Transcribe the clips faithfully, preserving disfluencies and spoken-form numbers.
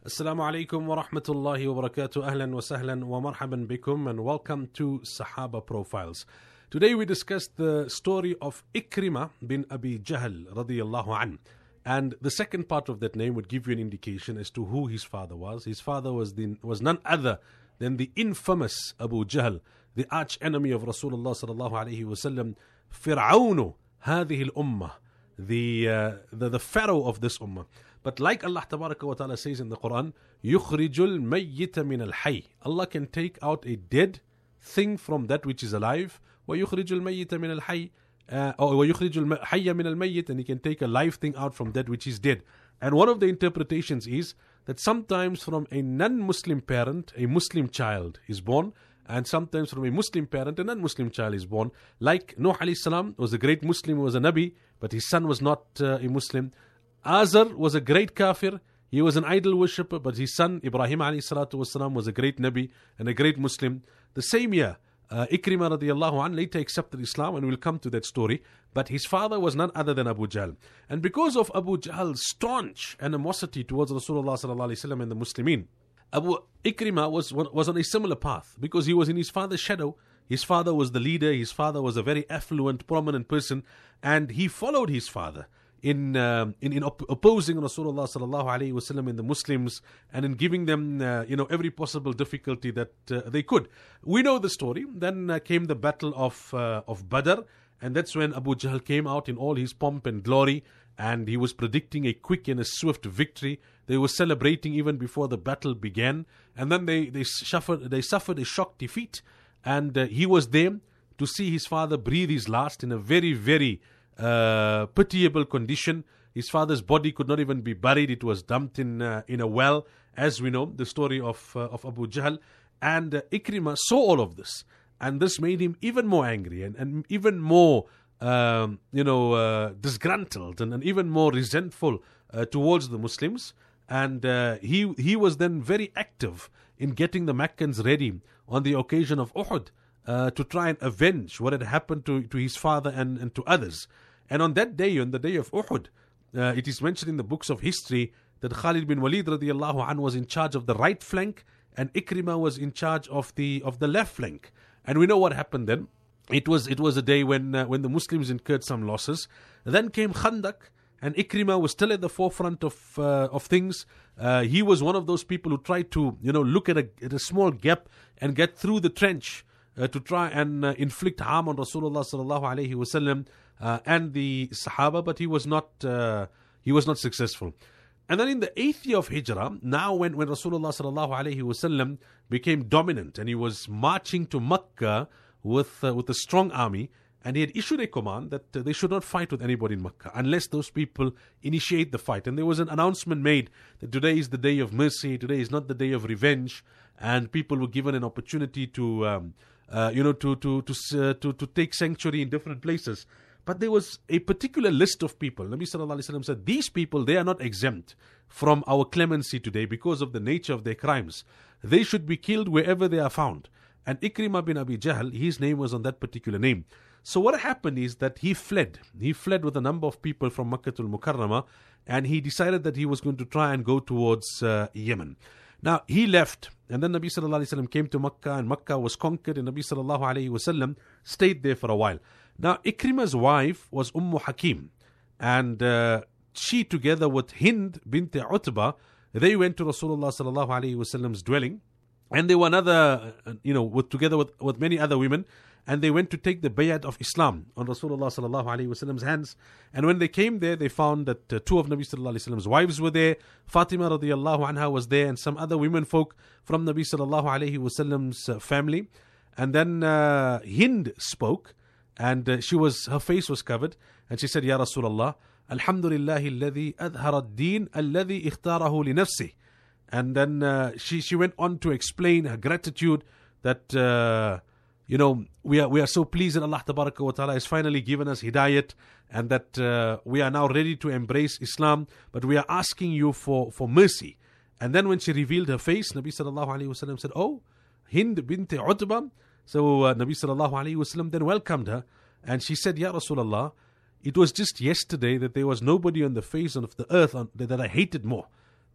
Assalamu alaikum wa rahmatullahi wa barakatuh. Ahlan wa sahlan wa marhaban bikum, and welcome to Sahaba Profiles. Today we discuss the story of Ikrimah bin Abi Jahl radiyallahu an. And the second part of that name would give you an indication as to who his father was. His father was the, was none other than the infamous Abu Jahl, the arch enemy of Rasulullah sallallahu alaihi wasallam, Fir'aunu hadhihi al-ummah, the, uh, the the pharaoh of this ummah. But like Allah Tabaraka wa Ta'ala says in the Quran, يُخْرِجُ الْمَيِّتَ مِنَ الْحَيِّ, Allah can take out a dead thing from that which is alive. وَيُخْرِجُ الْمَيِّتَ مِنَ الْحَيِّ, uh, or وَيُخْرِجُ الْحَيَّ مِنَ الْمَيِّتِ, and He can take a live thing out from that which is dead. And one of the interpretations is that sometimes from a non-Muslim parent, a Muslim child is born, and sometimes from a Muslim parent, a non-Muslim child is born. Like Nuh alayhi salam was a great Muslim, was a Nabi, but his son was not uh, a Muslim. Azar was a great kafir, he was an idol worshipper, but his son Ibrahim alayhi salatu wasalam was a great Nabi and a great Muslim. The same year, uh, Ikrimah radiallahu an later accepted Islam, and we'll come to that story. But his father was none other than Abu Jahl. And because of Abu Jahl's staunch animosity towards Rasulullah sallallahu alayhi wasallam and the Muslimin, Abu Ikrimah was, was on a similar path, because he was in his father's shadow. His father was the leader, his father was a very affluent, prominent person, and he followed his father in uh, in, in op- opposing Rasulullah sallallahu alaihi wasallam and the Muslims, and in giving them uh, you know every possible difficulty that uh, they could. We know the story. Then uh, came the battle of uh, of Badr, and that's when Abu Jahl came out in all his pomp and glory, and he was predicting a quick and a swift victory. They were celebrating even before the battle began, and then they they suffered they suffered a shock defeat, and uh, he was there to see his father breathe his last in a very very Uh, pitiable condition. His father's body could not even be buried; it was dumped in uh, in a well, as we know the story of uh, of Abu Jahl. And uh, Ikrimah saw all of this, and this made him even more angry and, and even more um, you know uh, disgruntled and, and even more resentful uh, towards the Muslims. And uh, he he was then very active in getting the Meccans ready on the occasion of Uhud uh, to try and avenge what had happened to, to his father and, and to others. And on that day, on the day of Uhud, uh, it is mentioned in the books of history that Khalid bin Walid radiallahu anhu was in charge of the right flank, and Ikrimah was in charge of the of the left flank. And we know what happened then. It was it was a day when uh, when the Muslims incurred some losses. Then came Khandak, and Ikrimah was still at the forefront of uh, of things. Uh, he was one of those people who tried to you know look at a, at a small gap and get through the trench uh, to try and uh, inflict harm on Rasulullah sallallahu alaihi wasallam. Uh, and the Sahaba, but he was not uh, he was not successful. And then in the eighth year of Hijrah, now when, when Rasulullah sallallahu alaihi wasallam became dominant and he was marching to Makkah with uh, with a strong army, and he had issued a command that uh, they should not fight with anybody in Makkah unless those people initiate the fight. And there was an announcement made that today is the day of mercy, today is not the day of revenge, and people were given an opportunity to um, uh, you know to to to, uh, to to take sanctuary in different places. But there was a particular list of people. Nabi sallallahu alaihi wasallam said, these people, they are not exempt from our clemency today because of the nature of their crimes. They should be killed wherever they are found. And Ikrimah bin Abi Jahl, his name was on that particular name. So what happened is that he fled. He fled with a number of people from Makkatul Mukarramah, and he decided that he was going to try and go towards uh, Yemen. Now, he left, and then Nabi sallallahu alaihi wasallam came to Makkah, and Makkah was conquered, and Nabi sallallahu alaihi wasallam stayed there for a while. Now, Ikrimah's wife was Ummu Hakim, and uh, she, together with Hind bint Utbah, they went to Rasulullah sallallahu alaihi wasallam's dwelling, and they were another, uh, you know, with, together with, with many other women, and they went to take the bayat of Islam on Rasulullah sallallahu alaihi wasallam's hands. And when they came there, they found that uh, two of Nabi sallallahu alaihi wasallam's wives were there. Fatima radiallahu anha was there, and some other women folk from Nabi sallallahu alaihi wasallam's uh, family. And then uh, Hind spoke. And uh, she was, her face was covered, and she said, Ya Rasulullah, Alhamdulillahi alladhi adhara ad-deen alladhi ikhtarahu li nafsih. And then uh, she, she went on to explain her gratitude that, uh, you know, we are we are so pleased that Allah Tabaraka wa Ta'ala has finally given us hidayat, and that uh, we are now ready to embrace Islam, but we are asking you for, for mercy. And then when she revealed her face, Nabi sallallahu alayhi wa sallam said, oh, Hind bint Utbah. So uh, Nabi sallallahu alayhi wa sallam then welcomed her, and she said, Ya Rasulullah, it was just yesterday that there was nobody on the face of the earth on, that I hated more.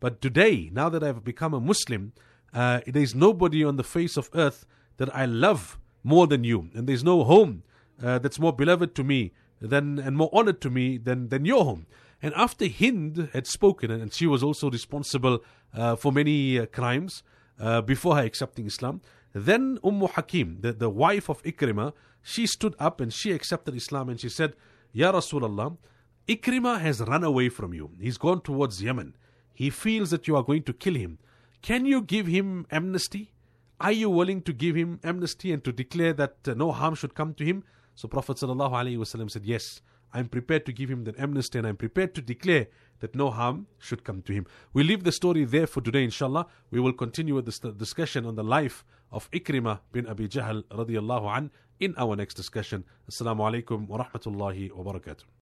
But today, now that I've become a Muslim, uh, there's nobody on the face of earth that I love more than you. And there's no home uh, that's more beloved to me than and more honored to me than, than your home. And after Hind had spoken, and she was also responsible uh, for many uh, crimes uh, before her accepting Islam, then Umm Hakim, the, the wife of Ikrimah, she stood up and she accepted Islam and she said, Ya Rasulullah, Ikrimah has run away from you. He's gone towards Yemen. He feels that you are going to kill him. Can you give him amnesty? Are you willing to give him amnesty and to declare that uh, no harm should come to him? So Prophet ﷺ said, yes, I'm prepared to give him that amnesty and I'm prepared to declare that no harm should come to him. We'll leave the story there for today, inshallah. We will continue with this discussion on the life of Ikrimah bin Abi Jahl radiyallahu an in our next discussion. Assalamu alaikum wa rahmatullahi wa barakatuh.